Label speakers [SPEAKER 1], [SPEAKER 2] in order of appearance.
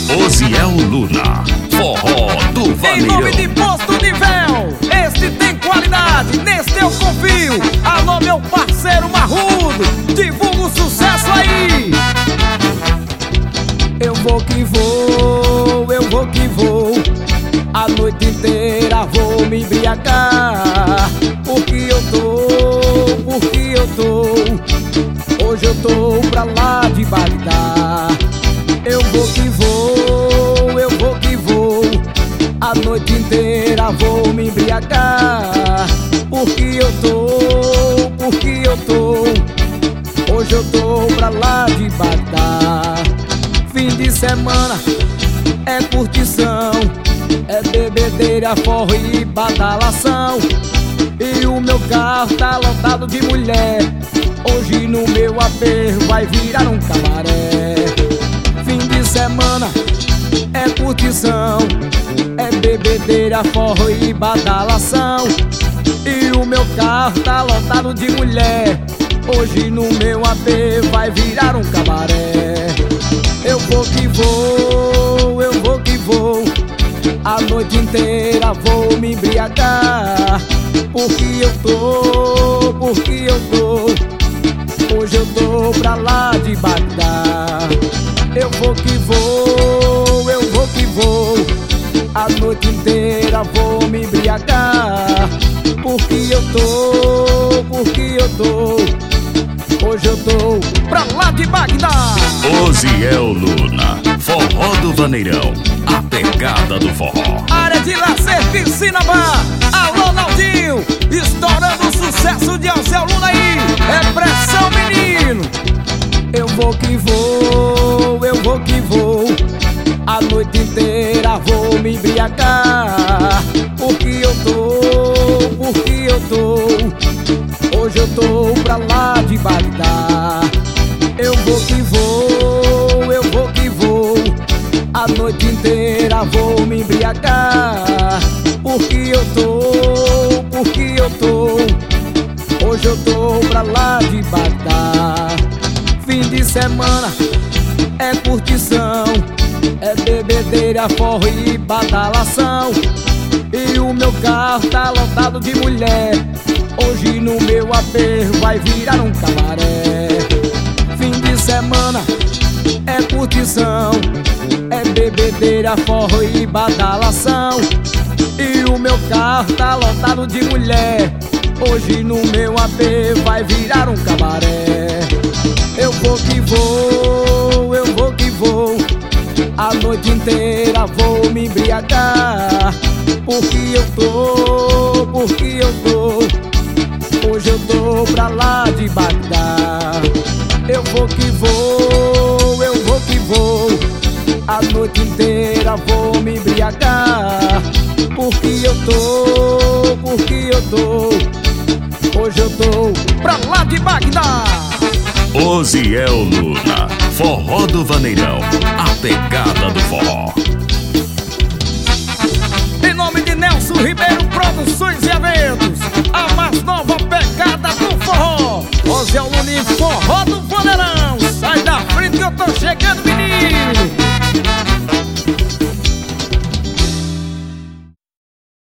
[SPEAKER 1] Osiel Luna, forró do Vaneirão.
[SPEAKER 2] Em nome de Posto de Véu, este tem qualidade, neste eu confio. Alô meu parceiro Marrudo, divulga o sucesso aí. Eu vou que vou, eu vou que vou, a noite inteira vou me embriagar. Porque eu tô, hoje eu tô pra lá de Bagdá. Eu vou que vou, eu vou que vou, a noite inteira vou me embriagar. Porque eu tô, hoje eu tô pra lá de Bagdá. Fim de semana é curtição, é bebedeira, forró e badalação. E o meu carro tá lotado de mulher, hoje no meu AP vai virar um cabaré. Fim de semana é curtição, é bebedeira, forró e badalação. E o meu carro tá lotado de mulher, hoje no meu AP vai virar um cabaré. Eu vou que vou, eu vou que vou, a noite inteira vou me embriagar. Porque eu tô, hoje eu tô pra lá de Bagdá. Eu vou que vou, eu vou que vou, a noite inteira vou me embriagar. Porque eu tô, hoje eu tô pra lá de Bagdá.
[SPEAKER 1] Osiel Luna, forró do Vaneirão, a pegada do forró.
[SPEAKER 2] Área de lazer, piscina, bar. Alô Naldinho, estourando o sucesso de Osiel Luna aí. É pressão, menino. Eu vou que vou, eu vou que vou, a noite inteira vou me embriagar. Porque eu tô, hoje eu tô pra lá de Bagdá. Eu vou que vou, eu vou que vou, a noite inteira vou me embriagar. Porque eu tô, hoje eu tô pra lá de Bagdá. Fim de semana é curtição, é bebedeira, forró e badalação. E o meu carro tá lotado de mulher, hoje no meu AP vai virar um cabaré. Fim de semana é curtição, é bebedeira, forró e badalação. E o meu carro tá lotado de mulher, hoje no meu AP vai virar um cabaré. Eu vou que vou, eu vou que vou, a noite inteira vou me embriagar. Porque eu tô, hoje eu tô pra lá de Bagdá. Eu vou que vou, eu vou que vou, a noite inteira vou me embriagar. Porque eu tô, hoje eu tô pra lá de Bagdá.
[SPEAKER 1] Osiel Luna, forró do Vaneirão, a pegada do forró.
[SPEAKER 2] Em nome de Nelson Ribeiro Produções e Eventos,